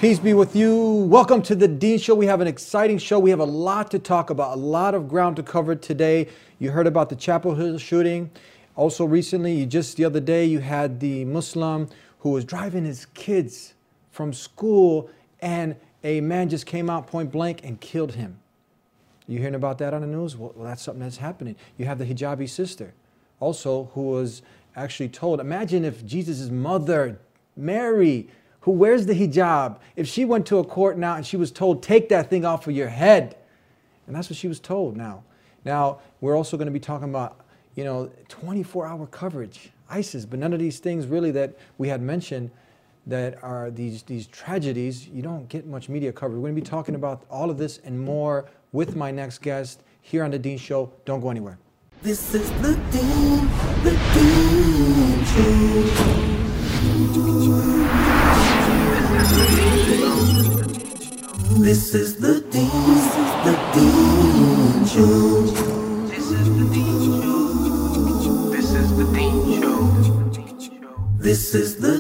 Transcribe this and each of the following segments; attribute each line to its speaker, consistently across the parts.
Speaker 1: Peace be with you. Welcome to the Dean Show. We have an exciting show. We have a lot to talk about, a lot of ground to cover today. You heard about the Chapel Hill shooting. Also recently, just the other day, you had the Muslim who was driving his kids from school and a man just came out point blank and killed him. You hearing about that on the news? Well, that's something that's happening. You have the hijabi sister also who was actually told, imagine if Jesus' mother, Mary, who wears the hijab, if she went to a court now and she was told, take that thing off of your head. And that's what she was told now. Now, we're also going to be talking about, 24-hour coverage, ISIS, but none of these things really that we had mentioned that are these tragedies, you don't get much media coverage. We're going to be talking about all of this and more with my next guest here on The Dean Show. Don't go anywhere.
Speaker 2: This is The Dean Show. This is the Dean Show.
Speaker 3: This is the Dean Show. This is the Dean Show.
Speaker 2: This is the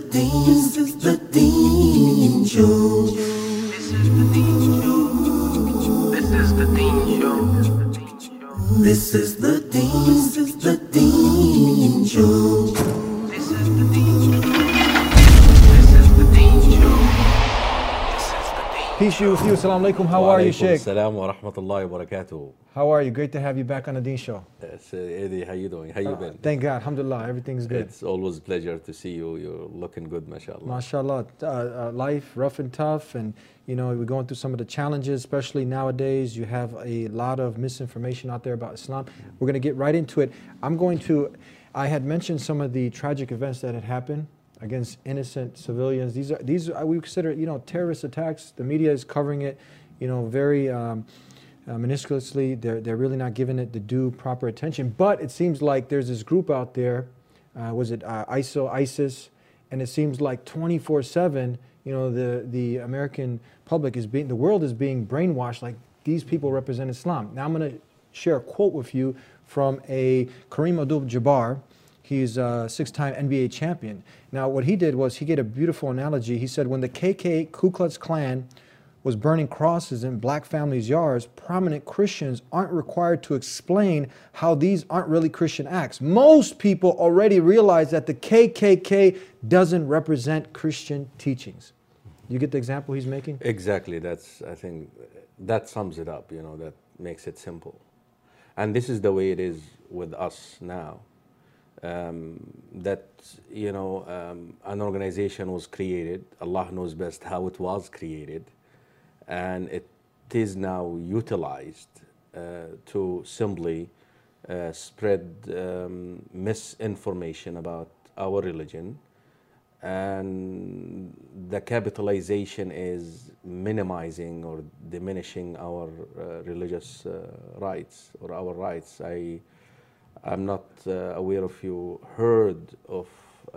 Speaker 2: Dean Show.
Speaker 3: This is the Dean Show. This is the Dean Show.
Speaker 2: This is the Dean Show.
Speaker 3: This is the Dean Show. This is the Dean Show.
Speaker 1: Peace be with you. Assalamu alaikum. How are you, Sheikh?
Speaker 4: Assalamu wa rahmatullahi wa barakatuh.
Speaker 1: How are you? Great to have you back on The Dean Show.
Speaker 4: Yes, Eddie, how you doing? How you been?
Speaker 1: Thank God. Alhamdulillah. Everything's good.
Speaker 4: It's always a pleasure to see you. You're looking good, mashallah.
Speaker 1: MashaAllah. Life, rough and tough. And, we're going through some of the challenges, especially nowadays. You have a lot of misinformation out there about Islam. We're going to get right into it. I had mentioned some of the tragic events that had happened against innocent civilians. These are we consider terrorist attacks. The media is covering it, very minusculously. They're really not giving it the due proper attention. But it seems like there's this group out there, ISIS, and it seems like 24/7. The American public the world is being brainwashed like these people represent Islam. Now I'm going to share a quote with you from a Kareem Abdul-Jabbar. He's a 6-time NBA champion. Now, what he did was he gave a beautiful analogy. He said, when the Ku Klux Klan was burning crosses in black families' yards, prominent Christians aren't required to explain how these aren't really Christian acts. Most people already realize that the KKK doesn't represent Christian teachings. You get the example he's making?
Speaker 4: Exactly. I think that sums it up, that makes it simple. And this is the way it is with us now. An organization was created. Allah knows best how it was created, and it is now utilized to simply spread misinformation about our religion, and the capitalization is minimizing or diminishing our religious rights or our rights. I'm not aware if you heard of,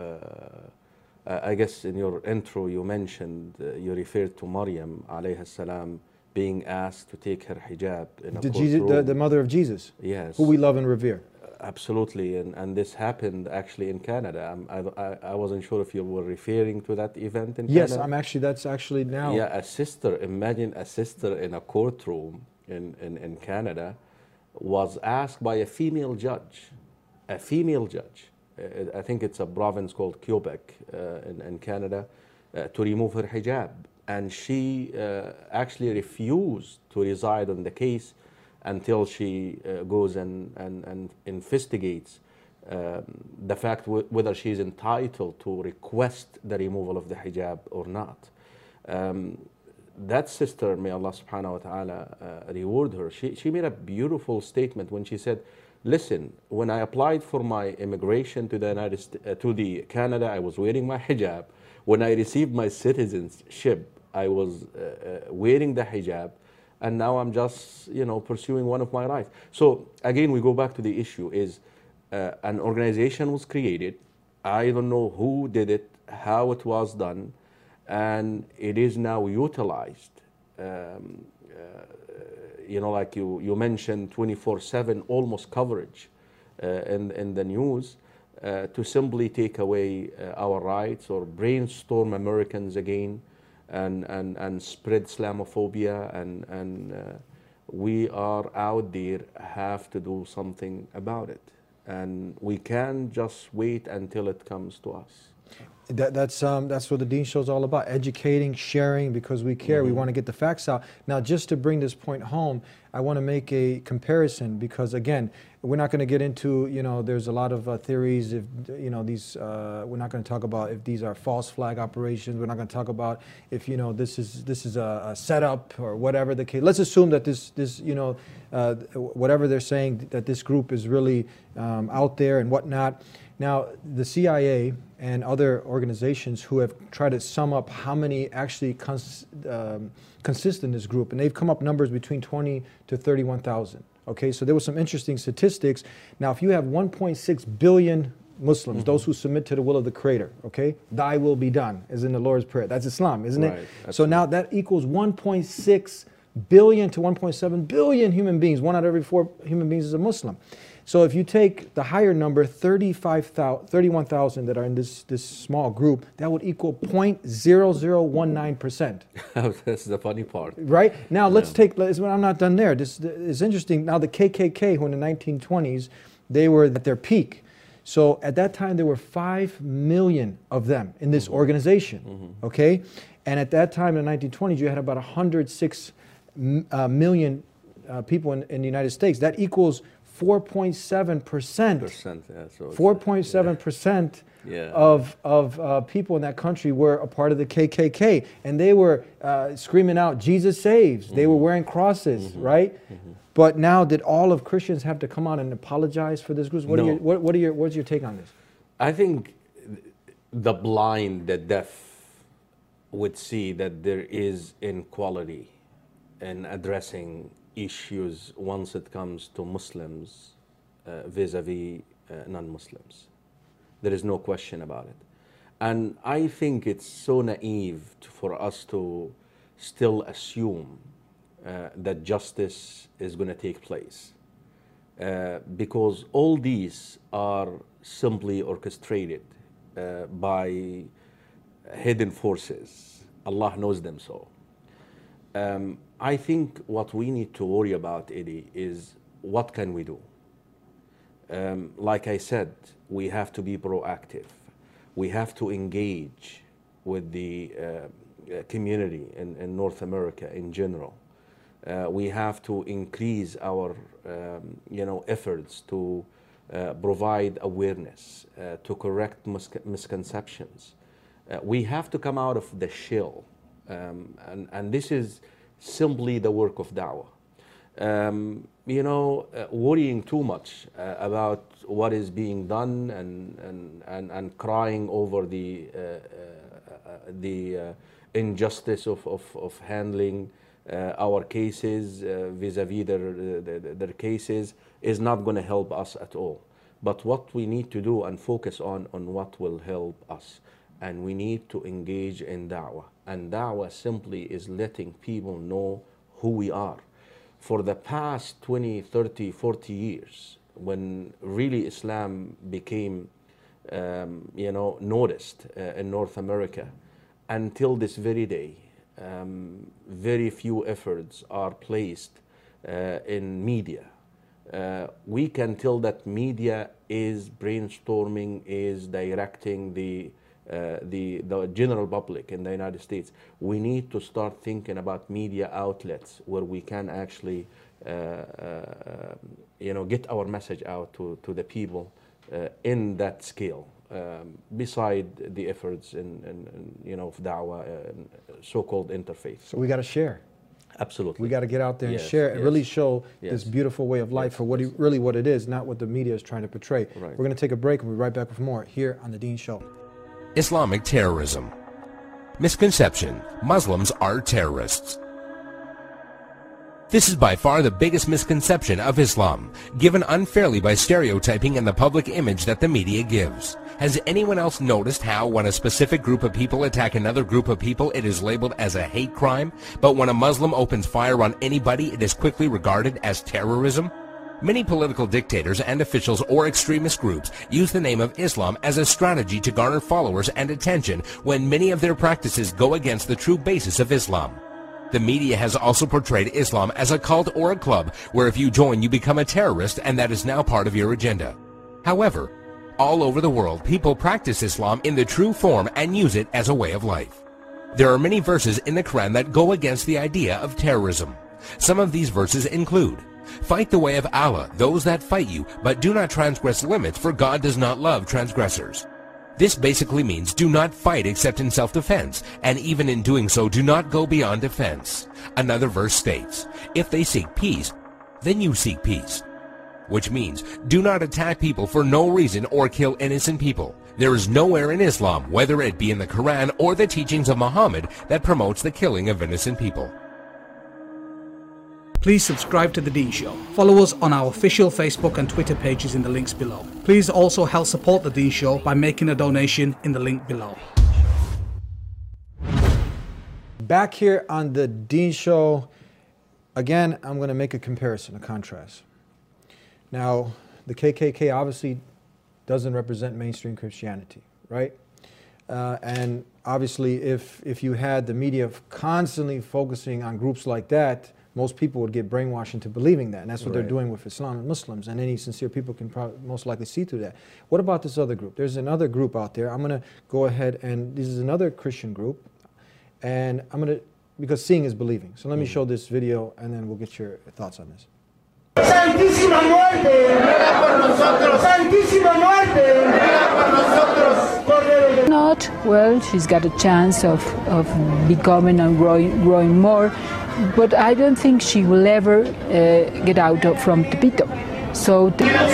Speaker 4: I guess in your intro you mentioned, you referred to Maryam alayhi salam being asked to take her hijab in a courtroom.
Speaker 1: The mother of Jesus,
Speaker 4: yes,
Speaker 1: who we love and revere.
Speaker 4: Absolutely, and this happened actually in Canada. I wasn't sure if you were referring to that event in Canada.
Speaker 1: Yes, that's actually now.
Speaker 4: Yeah, imagine a sister in a courtroom in Canada was asked by a female judge. I think it's a province called Quebec in Canada, to remove her hijab. And she actually refused to reside on the case until she goes and investigates the fact whether she's entitled to request the removal of the hijab or not. That sister, may Allah subhanahu wa ta'ala reward her, she made a beautiful statement when she said, listen, when I applied for my immigration to the Canada, I was wearing my hijab. When I received my citizenship, I was wearing the hijab, and now I'm just pursuing one of my rights. So again, we go back to the issue is an organization was created. I don't know who did it, how it was done, and it is now utilized. Like you mentioned, 24/7 almost coverage in the news to simply take away our rights or brainstorm Americans again and spread Islamophobia, and we are out there, have to do something about it, and we can't just wait until it comes to us.
Speaker 1: That's what the Dean Show is all about, educating, sharing, because we care. We want to get the facts out. Now, just to bring this point home, I want to make a comparison, because again, we're not going to get into, there's a lot of theories, if, these, we're not going to talk about if these are false flag operations. We're not going to talk about if, this is a setup or whatever the case. Let's assume that this whatever they're saying, that this group is really out there and whatnot. Now, the CIA and other organizations who have tried to sum up how many actually consist in this group, and they've come up numbers between 20 to 31,000. Okay, so there were some interesting statistics. Now, if you have 1.6 billion Muslims, those who submit to the will of the Creator, okay, thy will be done, as in the Lord's Prayer. That's Islam, isn't it?
Speaker 4: Absolutely.
Speaker 1: So now that equals 1.6 billion to 1.7 billion human beings. 1 out of every 4 human beings is a Muslim. So if you take the higher number, 31,000 that are in this small group, that would equal 0.0019%.
Speaker 4: That's the funny part.
Speaker 1: Right? Now let's I'm not done there. This is interesting. Now the KKK, who in the 1920s, they were at their peak. So at that time there were 5 million of them in this organization, okay? And at that time in the 1920s, you had about 106 million people in the United States. That equals 4.7%. 4.7% of people in that country were a part of the KKK, and they were screaming out, "Jesus saves." They were wearing crosses, right? But now, did all of Christians have to come out and apologize for this group? What's your take on this?
Speaker 4: I think the blind, the deaf, would see that there is inequality in addressing issues once it comes to Muslims vis-a-vis non-Muslims. There is no question about it. And I think it's so naive for us to still assume that justice is going to take place, because all these are simply orchestrated by hidden forces. Allah knows them so. I think what we need to worry about, Eddie, is what can we do? Like I said, we have to be proactive. We have to engage with the community in North America in general. We have to increase our efforts to provide awareness, to correct misconceptions. We have to come out of the shell, and this is simply the work of da'wah. Worrying too much about what is being done and crying over the injustice of handling our cases vis-a-vis their cases is not going to help us at all. But what we need to do and focus on what will help us. And we need to engage in da'wah. And da'wah simply is letting people know who we are. For the past 20, 30, 40 years, when really Islam became, noticed in North America, until this very day, very few efforts are placed in media. We can tell that media is brainstorming, is directing the general public in the United States. We need to start thinking about media outlets where we can actually, get our message out to the people in that scale. Beside the efforts of da'wah, so-called interfaith.
Speaker 1: So we got to share.
Speaker 4: Absolutely.
Speaker 1: We got to get out there and share and really show this beautiful way of life for what it is, not what the media is trying to portray.
Speaker 4: Right.
Speaker 1: We're going to take a break and we'll be right back with more here on The Dean Show.
Speaker 5: Islamic terrorism. Misconception: Muslims are terrorists. This is by far the biggest misconception of Islam, given unfairly by stereotyping and the public image that the media gives. Has anyone else noticed how when a specific group of people attack another group of people, it is labeled as a hate crime, but when a Muslim opens fire on anybody, it is quickly regarded as terrorism? Many political dictators and officials or extremist groups use the name of Islam as a strategy to garner followers and attention when many of their practices go against the true basis of Islam. The media has also portrayed Islam as a cult or a club where if you join you become a terrorist, and that is now part of your agenda. However, all over the world people practice Islam in the true form and use it as a way of life. There are many verses in the Quran that go against the idea of terrorism. Some of these verses include, "Fight the way of Allah, those that fight you, but do not transgress limits, for God does not love transgressors." This basically means do not fight except in self-defense, and even in doing so, do not go beyond defense. Another verse states, "If they seek peace, then you seek peace." Which means, do not attack people for no reason or kill innocent people. There is nowhere in Islam, whether it be in the Quran or the teachings of Muhammad, that promotes the killing of innocent people.
Speaker 6: Please subscribe to The Dean Show. Follow us on our official Facebook and Twitter pages in the links below. Please also help support The Dean Show by making a donation in the link below.
Speaker 1: Back here on The Dean Show, again, I'm going to make a comparison, a contrast. Now, the KKK obviously doesn't represent mainstream Christianity, right? And obviously, if you had the media constantly focusing on groups like that, most people would get brainwashed into believing that. And that's what they're doing with Islam and Muslims. And any sincere people can most likely see through that. What about this other group? There's another group out there. I'm going to go ahead, and this is another Christian group. And I'm going to, because seeing is believing. So let me show this video, and then we'll get your thoughts on this.
Speaker 7: Santísima muerte, ruega por nosotros. Santísima muerte, ruega por nosotros.
Speaker 8: Not well, she's got a chance of becoming and growing more, but I don't think she will ever get out from Tepito. So.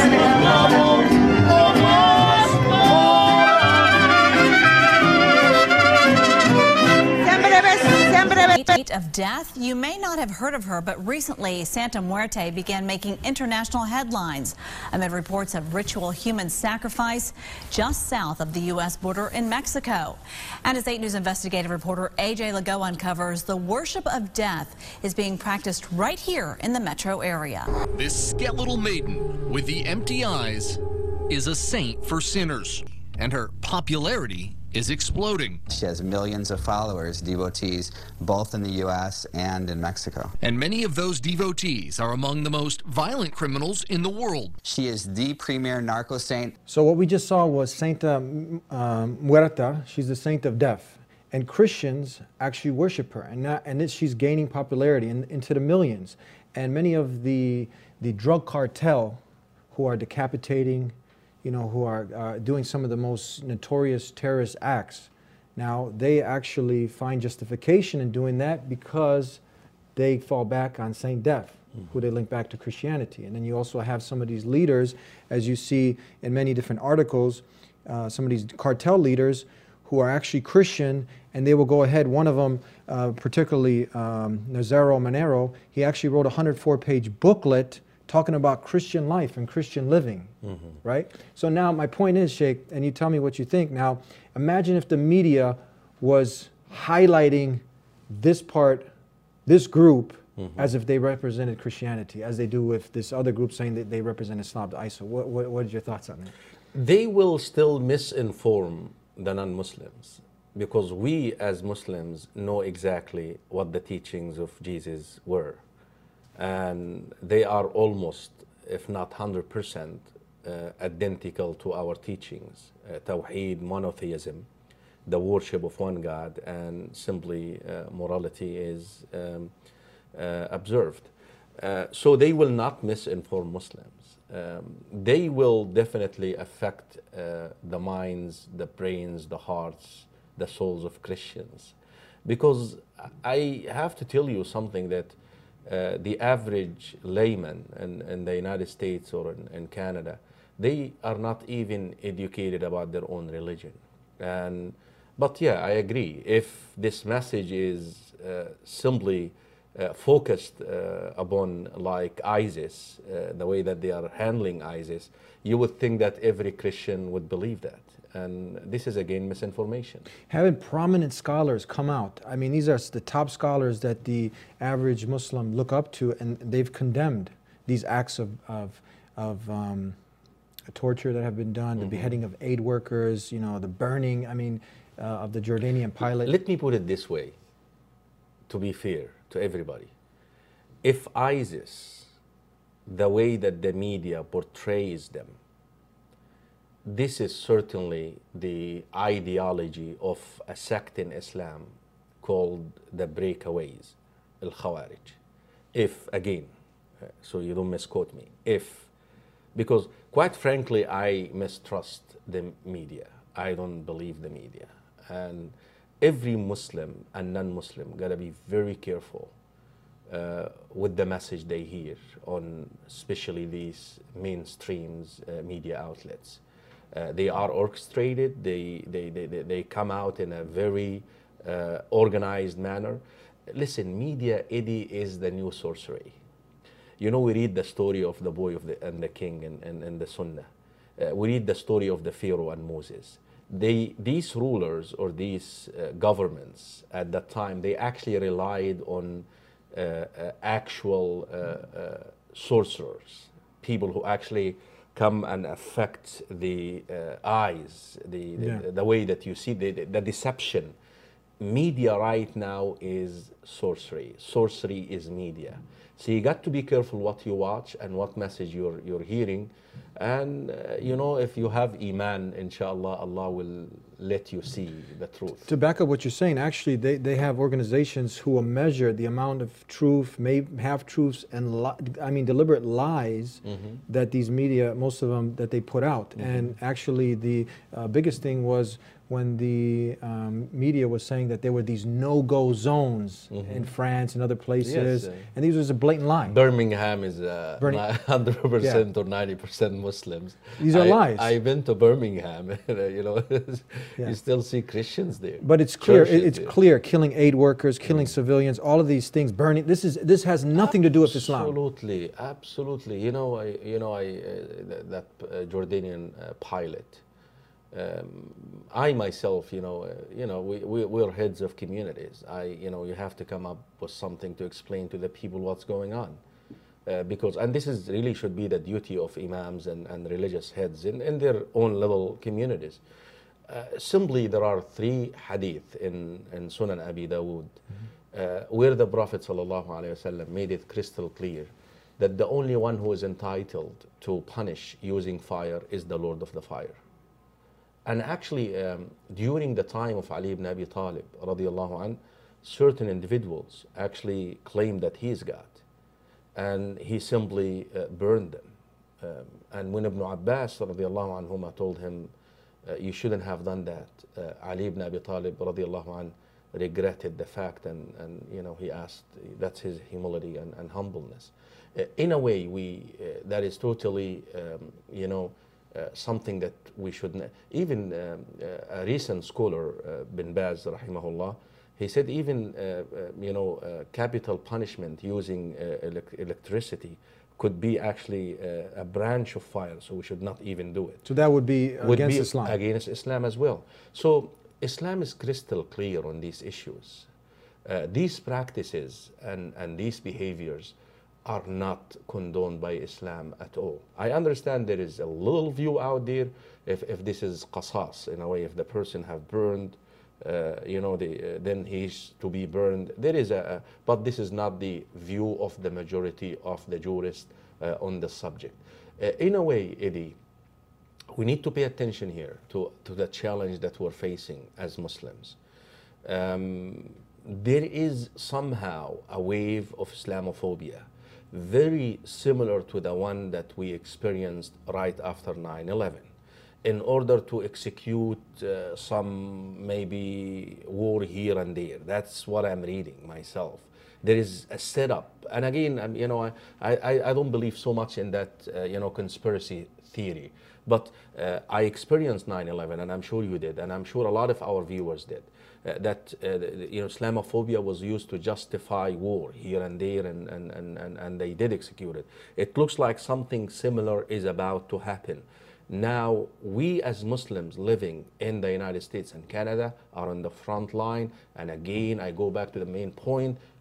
Speaker 9: Of death. You may not have heard of her, but recently Santa Muerte began making international headlines amid reports of ritual human sacrifice just south of the U.S. border in Mexico. And as 8 News investigative reporter AJ Lago uncovers, the worship of death is being practiced right here in the metro area.
Speaker 10: This skeletal maiden with the empty eyes is a saint for sinners, and her popularity is exploding.
Speaker 11: She has millions of followers, devotees, both in the U.S. and in Mexico.
Speaker 10: And many of those devotees are among the most violent criminals in the world.
Speaker 11: She is the premier narco saint.
Speaker 1: So what we just saw was Santa Muerta. She's the saint of death. And Christians actually worship her. And she's gaining popularity into the millions. And many of the drug cartel who are decapitating, you know, who are doing some of the most notorious terrorist acts. Now, they actually find justification in doing that because they fall back on Saint Death, who they link back to Christianity. And then you also have some of these leaders, as you see in many different articles, some of these cartel leaders who are actually Christian, and they will go ahead. One of them, particularly Nazaro Monero, he actually wrote a 104-page booklet talking about Christian life and Christian living, right? So now my point is, Sheikh, and you tell me what you think now, imagine if the media was highlighting this part, this group, as if they represented Christianity, as they do with this other group saying that they represent Islam, the ISIL. What are your thoughts on that?
Speaker 4: They will still misinform the non-Muslims, because we as Muslims know exactly what the teachings of Jesus were. And they are almost, if not 100%, identical to our teachings. Tawheed, monotheism, the worship of one God, and simply morality is observed. So they will not misinform Muslims. They will definitely affect the minds, the brains, the hearts, the souls of Christians. Because I have to tell you something that the average layman in the United States or in Canada, they are not even educated about their own religion. But yeah, I agree. If this message is simply focused upon like ISIS, the way that they are handling ISIS, you would think that every Christian would believe that. And this is, again, misinformation.
Speaker 1: Having prominent scholars come out, I mean, these are the top scholars that the average Muslim look up to, and they've condemned these acts of torture that have been done, the beheading of aid workers, you know, the burning, I mean, of the Jordanian pilot.
Speaker 4: Let me put it this way, to be fair to everybody. If ISIS, the way that the media portrays them, this is certainly the ideology of a sect in Islam called the breakaways, al-Khawarij. If, again, so you don't misquote me, because quite frankly, I mistrust the media. I don't believe the media. And every Muslim and non-Muslim gotta be very careful with the message they hear on especially these mainstreams media outlets. They are orchestrated, they come out in a very organized manner. Listen, media, Eddie, is the new sorcery. You know, we read the story of the boy and the king and the Sunnah. We read the story of the Pharaoh and Moses. These rulers or these governments at that time, they actually relied on actual sorcerers, people who actually come and affect the eyes, the way that you see, the deception. Media right now is sorcery. Sorcery is media. So you got to be careful what you watch and what message you're hearing. And you know, if you have Iman, inshallah, Allah will let you see the truth.
Speaker 1: To back up what you're saying, actually, they have organizations who will measure the amount of truth, half-truths, and deliberate lies that these media, most of them, that they put out. And actually, the biggest thing was when the media was saying that there were these no-go zones in France and other places, and these was a blatant lie.
Speaker 4: Birmingham is 100% or 90% Muslims.
Speaker 1: These are lies.
Speaker 4: I've been to Birmingham, you know, you still see Christians there.
Speaker 1: But it's clear, it's clear, killing aid workers, killing civilians, all of these things, burning, this has nothing to do with Islam.
Speaker 4: Absolutely, absolutely. You know, that Jordanian pilot, I myself, we're heads of communities. You have to come up with something to explain to the people what's going on. And this is really should be the duty of imams and religious heads in their own little communities. Simply, there are 3 hadith in Sunan Abi Dawood where the Prophet ﷺ made it crystal clear that the only one who is entitled to punish using fire is the Lord of the Fire. And actually, during the time of Ali ibn Abi Talib, radiallahu anh, certain individuals actually claimed that he is God. And he simply burned them. And when Ibn Abbas, radiallahu anhuma, told him, you shouldn't have done that, Ali ibn Abi Talib, radiallahu anh, regretted the fact and he asked, that's his humility and humbleness. In a way, that is totally, something that we shouldn't. Even a recent scholar, Bin Baz, rahimahullah, he said even capital punishment using electricity could be actually a branch of fire, so we should not even do it.
Speaker 1: So that would be against Islam.
Speaker 4: Against Islam as well. So Islam is crystal clear on these issues. These practices and these behaviors are not condoned by Islam at all. I understand there is a little view out there if this is qasas, in a way, if the person have burned, then he's to be burned. There is but this is not the view of the majority of the jurists on the subject. In a way, Eddie, we need to pay attention here to the challenge that we're facing as Muslims. There is somehow a wave of Islamophobia very similar to the one that we experienced right after 9/11. In order to execute some maybe war here and there. That's what I'm reading myself. There is a setup. And again, I don't believe so much in that, conspiracy theory. But I experienced 9/11, and I'm sure you did, and I'm sure a lot of our viewers did. That Islamophobia was used to justify war here and there, and they did execute it. It looks like something similar is about to happen. Now, we as Muslims living in the United States and Canada are on the front line. And again, I go back to the main point.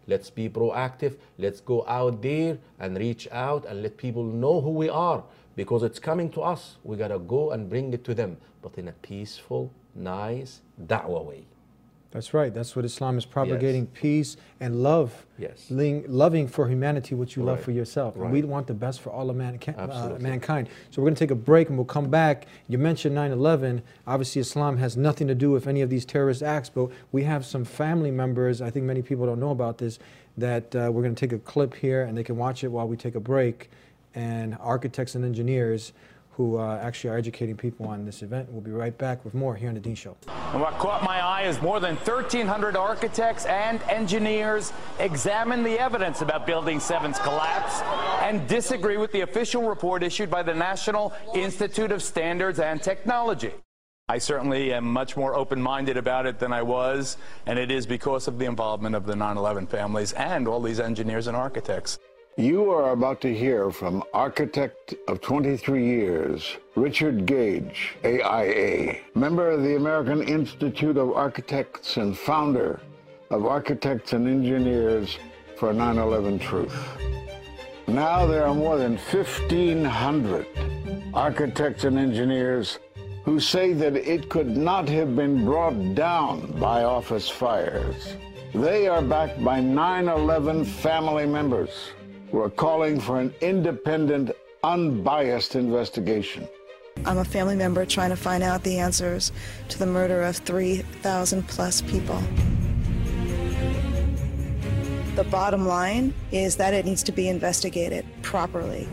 Speaker 4: Let's be proactive. Let's go out there and reach out and let people know who we are, because it's coming to us. We got to go and bring it to them, but in a peaceful, nice, da'wah way.
Speaker 1: That's right. That's what Islam is propagating,
Speaker 4: Yes.
Speaker 1: peace and love.
Speaker 4: Yes.
Speaker 1: Loving for humanity what you love
Speaker 4: Right.
Speaker 1: for yourself. And
Speaker 4: Right.
Speaker 1: we want the best for all of
Speaker 4: Absolutely.
Speaker 1: mankind. So we're going to take a break and we'll come back. You mentioned 9/11. Obviously, Islam has nothing to do with any of these terrorist acts, but we have some family members, I think many people don't know about this, that we're going to take a clip here and they can watch it while we take a break. And architects and engineers who actually are educating people on this event. We'll be right back with more here on The Dean Show.
Speaker 12: And what caught my eye is more than 1,300 architects and engineers examined the evidence about Building 7's collapse and disagree with the official report issued by the National Institute of Standards and Technology. I certainly am much more open-minded about it than I was, and it is because of the involvement of the 9/11 families and all these engineers and architects.
Speaker 13: You are about to hear from architect of 23 years, Richard Gage, AIA, member of the American Institute of Architects and founder of Architects and Engineers for 9/11 Truth. Now there are more than 1,500 architects and engineers who say that it could not have been brought down by office fires. They are backed by 9/11 family members who are calling for an independent, unbiased investigation.
Speaker 14: I'm a family member trying to find out the answers to the murder of 3,000 plus people. The bottom line is that it needs to be investigated properly.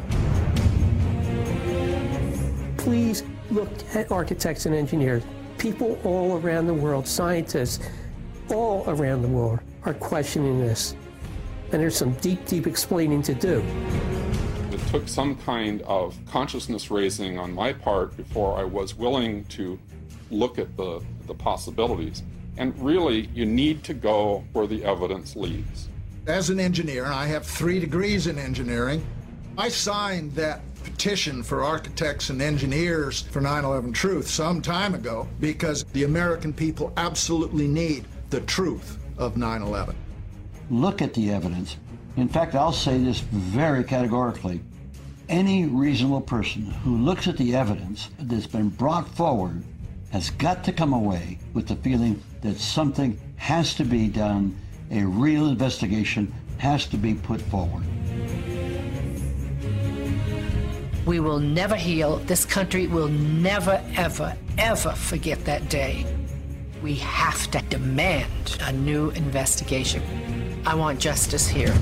Speaker 15: Please look at architects and engineers. People all around the world, scientists all around the world are questioning this. And there's some deep, deep explaining to do.
Speaker 16: It took some kind of consciousness raising on my part before I was willing to look at the possibilities. And really, you need to go where the evidence leads.
Speaker 17: As an engineer, and I have 3 degrees in engineering, I signed that petition for architects and engineers for 9/11 Truth some time ago because the American people absolutely need the truth of 9/11.
Speaker 18: Look at the evidence. In fact, I'll say this very categorically. Any reasonable person who looks at the evidence that's been brought forward has got to come away with the feeling that something has to be done, a real investigation has to be put forward.
Speaker 19: We will never heal. This country will never, ever, ever forget that day. We have to demand a new investigation. I want justice here.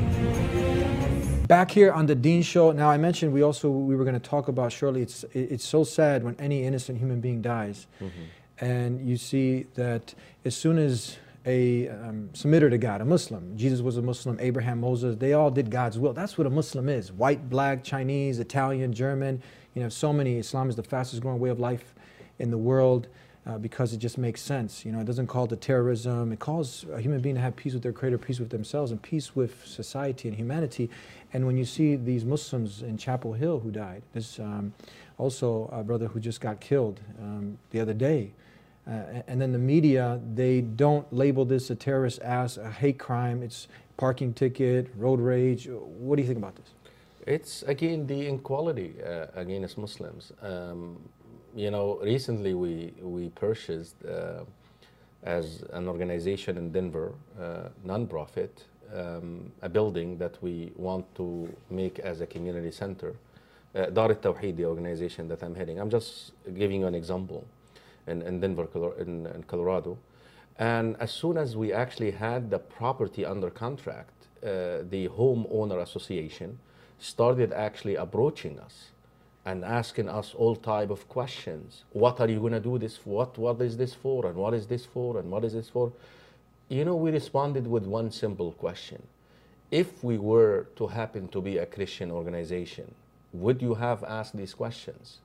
Speaker 1: Back here on The Dean Show. Now, I mentioned we were going to talk about, Shirley, it's so sad when any innocent human being dies. Mm-hmm. And you see that as soon as a submitter to God, a Muslim, Jesus was a Muslim, Abraham, Moses, they all did God's will. That's what a Muslim is. White, black, Chinese, Italian, German, so many. Islam is the fastest growing way of life in the world. Because it just makes sense. It doesn't call it terrorism. It calls a human being to have peace with their Creator, peace with themselves, and peace with society and humanity. And when you see these Muslims in Chapel Hill who died, there's also a brother who just got killed the other day. And then the media, they don't label this a terrorist act, a hate crime. It's parking ticket, road rage. What do you think about this?
Speaker 4: It's, again, the inequality against Muslims. Recently we purchased, as an organization in Denver, non-profit, a building that we want to make as a community center. Dar al-Tawheed, the organization that I'm heading. I'm just giving you an example in Denver, in Colorado. And as soon as we actually had the property under contract, the homeowner association started actually approaching us and asking us all type of questions. What are you going to do this for? What is this for? And what is this for? And what is this for? We responded with one simple question. If we were to happen to be a Christian organization, would you have asked these questions?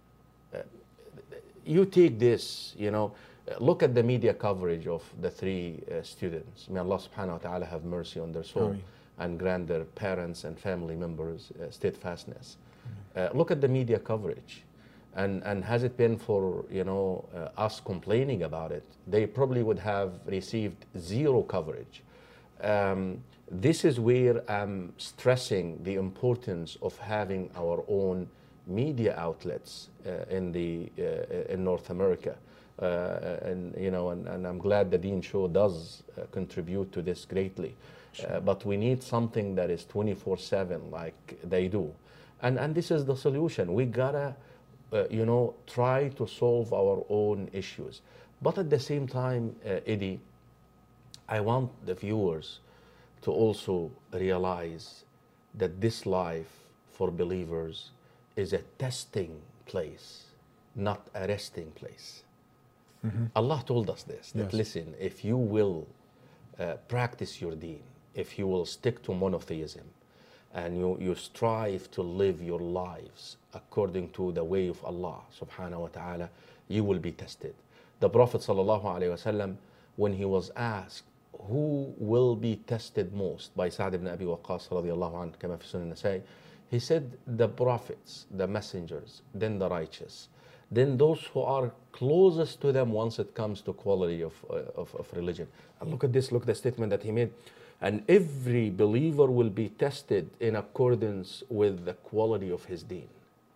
Speaker 4: You take this, look at the media coverage of the 3 students. May Allah subhanahu wa ta'ala have mercy on their soul and grant their parents and family members steadfastness. Look at the media coverage, and has it been for us complaining about it, they probably would have received 0 coverage. This is where I'm stressing the importance of having our own media outlets in North America, and I'm glad the Dean Show does contribute to this greatly. But we need something that is 24/7 like they do, and this is the solution. We gotta try to solve our own issues, but at the same time, Eddie, I want the viewers to also realize that this life for believers is a testing place, not a resting place. Allah told us this, that listen, if you will practice your deen, if you will stick to monotheism, and you strive to live your lives according to the way of Allah subhanahu wa ta'ala, you will be tested. The Prophet sallallahu alaihi wasallam, when he was asked who will be tested most by Sa'd ibn Abi Waqqas radiyallahu anhu, kama fi Sunan Nasa'i, he said the prophets, the messengers, then the righteous, then those who are closest to them once it comes to quality of religion. And look at this, look at the statement that he made. And every believer will be tested in accordance with the quality of his deen.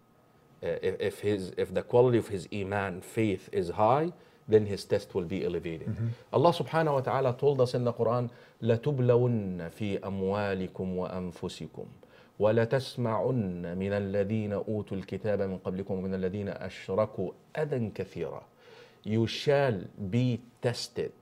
Speaker 4: If the quality of his iman, faith is high, then his test will be elevated. Allah subhanahu wa ta'ala told us in the Quran, لَتُبْلَوُنَّ فِي أَمْوَالِكُمْ وَأَنفُسِكُمْ وَلَتَسْمَعُنَّ مِنَ الَّذِينَ أُوتُوا الْكِتَابَ مِنْ قَبْلِكُمْ وَمِنَ الَّذِينَ أَشْرَكُوا أَذًى كَثِيرًا. You shall be tested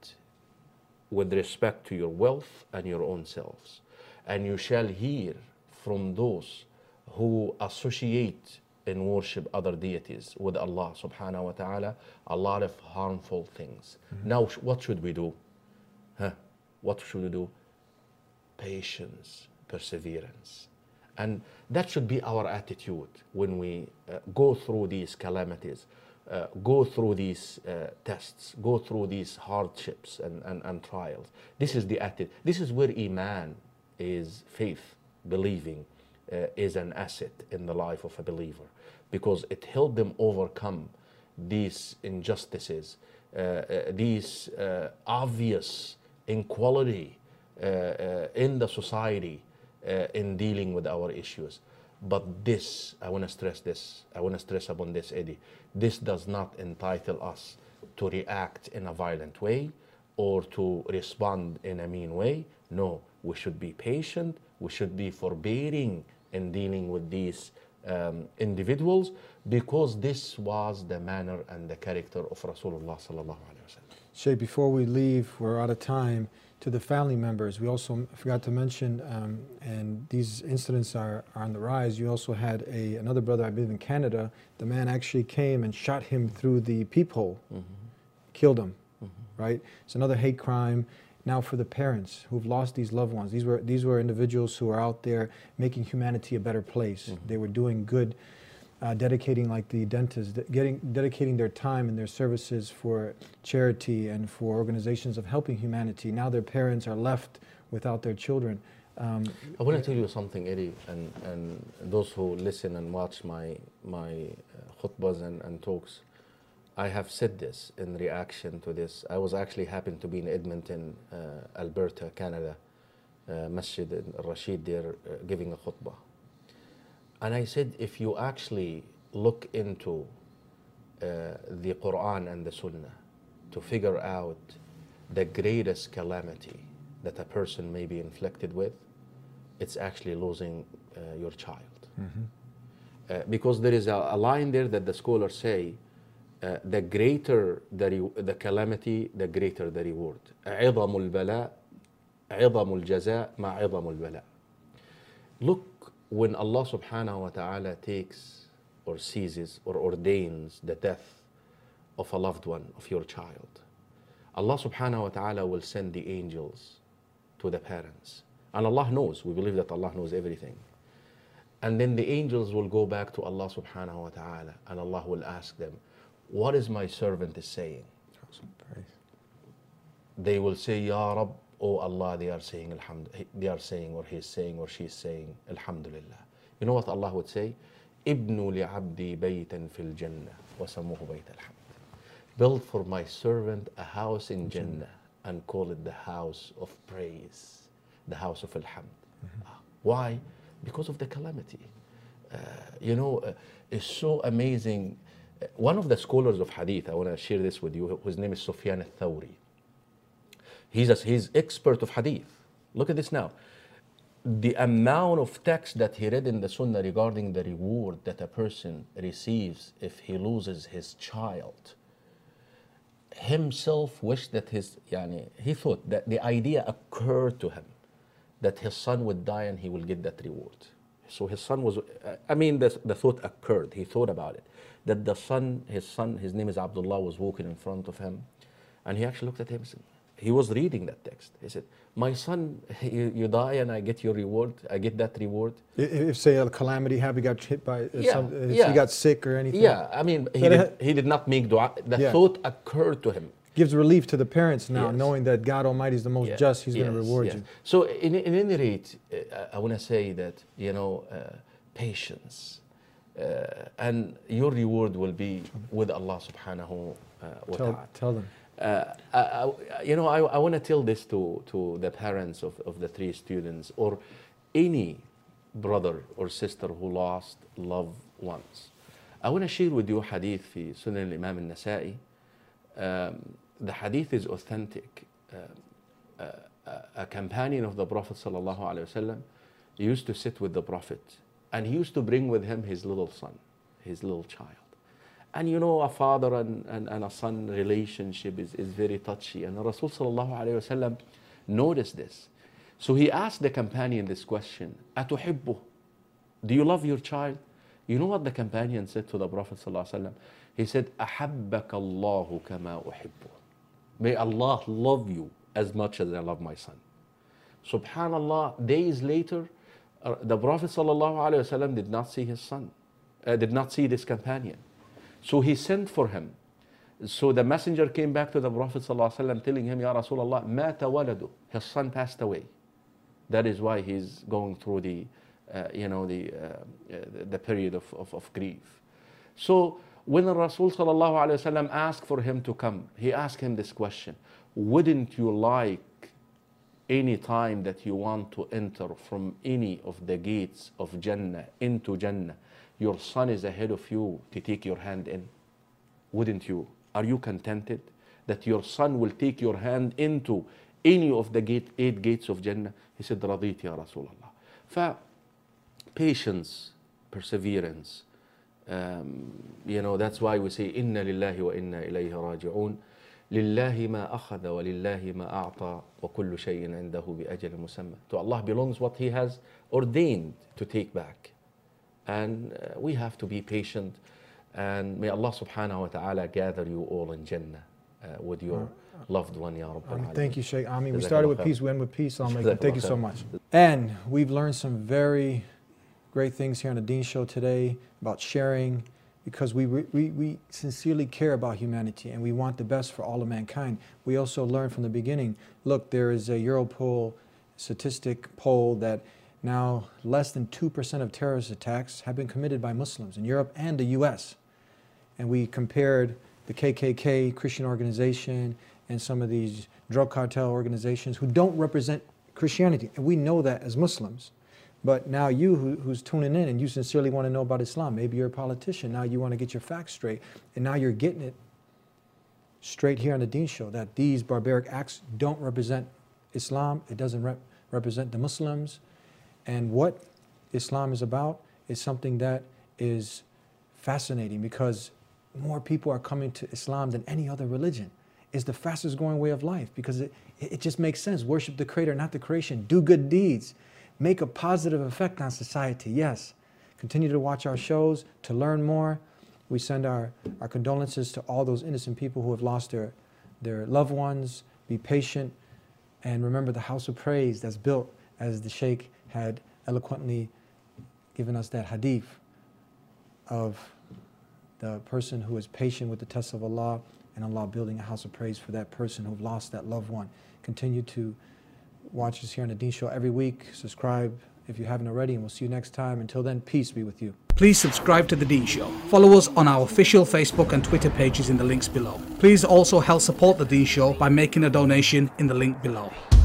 Speaker 4: with respect to your wealth and your own selves. And you shall hear from those who associate and worship other deities with Allah subhanahu wa ta'ala a lot of harmful things. Now, what should we do? What should we do? Patience, perseverance. And that should be our attitude when we go through these calamities, go through these tests, go through these hardships and trials. This is the attitude. This is where Iman is, faith, believing, is an asset in the life of a believer, because it helped them overcome these injustices, these obvious inequality in the society in dealing with our issues. But this, I want to stress this, I want to stress upon this, Eddie, this does not entitle us to react in a violent way or to respond in a mean way. No, we should be patient, we should be forbearing in dealing with these individuals, because this was the manner and the character of Rasulullah sallallahu alaihi wasallam.
Speaker 1: Shay, before we leave, we're out of time, to the family members, we also forgot to mention, and these incidents are on the rise, you also had another brother, I believe in Canada, the man actually came and shot him through the peephole, killed him, right? It's another hate crime. Now for the parents who've lost these loved ones, these were individuals who are out there making humanity a better place. They were doing good, dedicating, like the dentists, dedicating their time and their services for charity and for organizations of helping humanity. Now their parents are left without their children.
Speaker 4: I want to tell you something, Eddie, and those who listen and watch my khutbahs and talks. I have said this in reaction to this. I was actually happened to be in Edmonton, Alberta, Canada, Masjid al-Rashid there, giving a khutbah. And I said, if you actually look into the Quran and the Sunnah to figure out the greatest calamity that a person may be inflicted with, it's actually losing your child. Because there is a line there that the scholars say, the greater the calamity, the greater the reward. عظم البلاء عظم الجزاء مع عظم البلاء. Look, when Allah subhanahu wa ta'ala takes or seizes or ordains the death of a loved one, of your child, Allah subhanahu wa ta'ala will send the angels to the parents. And Allah knows, we believe that Allah knows everything. And then the angels will go back to Allah subhanahu wa ta'ala, and Allah will ask them, what is my servant is saying? They will say, Ya Rab, oh Allah, they are saying or he is saying or she is saying Alhamdulillah. You know what Allah would say? Ibnu li'abdi baytan fil jannah wa sammuhu bayt al-hamd. Build for my servant a house in Jannah and call it the house of praise. the house of Al-Hamd. Why? Because of the calamity. It's so amazing. One of the scholars of hadith, I want to share this with you, his name is Sufyan al-Thawri. He's expert of hadith. Look at this now. The amount of text that he read in the Sunnah regarding the reward that a person receives if he loses his child, himself wished that he thought that the idea occurred to him that his son would die and he will get that reward. So his son was, the thought occurred, he thought about it, that his name is Abdullah, was walking in front of him, and he actually looked at him, he was reading that text. He said, my son, you die and I get your reward, I get that reward.
Speaker 1: If say a calamity happened, he got hit by he got sick or anything.
Speaker 4: Yeah, he did not make dua, the thought occurred to him.
Speaker 1: Gives relief to the parents now, knowing that God Almighty is the most just, He's going to reward you.
Speaker 4: So in any rate, I want to say that, and your reward will be with Allah subhanahu wa ta'ala.
Speaker 1: Tell them.
Speaker 4: I want to tell this to the parents of the 3 students, or any brother or sister who lost loved ones. I want to share with you hadith في Sunan al-Imam al-Nasa'i. The hadith is authentic. A companion of the Prophet sallallahu alaihi wasallam used to sit with the Prophet, and he used to bring with him his little son, his little child. And a father and a son relationship is very touchy. And Rasul sallallahu alayhi wasallam noticed this. So he asked the companion this question, Atuhibbu? Do you love your child? You know what the companion said to the Prophet sallallahu alayhi wasallam? He said, Ahabbaka Allahu kama uhibbu. May Allah love you as much as I love my son. Subhanallah, days later, the Prophet sallallahu alayhi wasallam did not see his son, did not see this companion. So he sent for him. So the messenger came back to the Prophet ﷺ telling him, Ya Rasulullah, mata waladu. His son passed away. That is why he's going through the period of grief. So when the Rasul ﷺ asked for him to come, he asked him this question: wouldn't you like any time that you want to enter from any of the gates of Jannah into Jannah, your son is ahead of you to take your hand in? Wouldn't you? Are you contented that your son will take your hand into any of the 8 gates of Jannah? He said, Radit ya Rasulullah. Patience, perseverance. That's why we say, Inna lillahi wa inna ilayhi raji'un. Lillahi ma akhadha wa lillahi ma a'ta wa kullu shay'in indahu bi ajal musamma. To Allah belongs what He has ordained to take back. And we have to be patient, and may Allah subhanahu wa ta'ala gather you all in Jannah with your loved one, Ya Rabbal Alameen.
Speaker 1: Thank you, Sheikh Ami. We started with peace, we end with peace. Thank you so much. And we've learned some very great things here on the Deen Show today about sharing, because we sincerely care about humanity and we want the best for all of mankind. We also learned from the beginning, look, there is a Europol statistic poll that now less than 2% of terrorist attacks have been committed by Muslims in Europe and the US. And we compared the KKK, Christian organization, and some of these drug cartel organizations who don't represent Christianity. And we know that as Muslims. But now you who's tuning in and you sincerely want to know about Islam, maybe you're a politician, now you want to get your facts straight, and now you're getting it straight here on the Deen Show, that these barbaric acts don't represent Islam, it doesn't represent the Muslims. And what Islam is about is something that is fascinating, because more people are coming to Islam than any other religion. It's the fastest growing way of life because it just makes sense. Worship the Creator, not the creation. Do good deeds. Make a positive effect on society. Yes. Continue to watch our shows to learn more. We send our condolences to all those innocent people who have lost their loved ones. Be patient. And remember the house of praise that's built, as the Sheikh had eloquently given us that hadith of the person who is patient with the tests of Allah, and Allah building a house of praise for that person who lost that loved one. Continue to watch us here on the Deen Show every week. Subscribe if you haven't already, and we'll see you next time. Until then, peace be with you.
Speaker 6: Please subscribe to The Deen Show. Follow us on our official Facebook and Twitter pages in the links below. Please also help support The Deen Show by making a donation in the link below.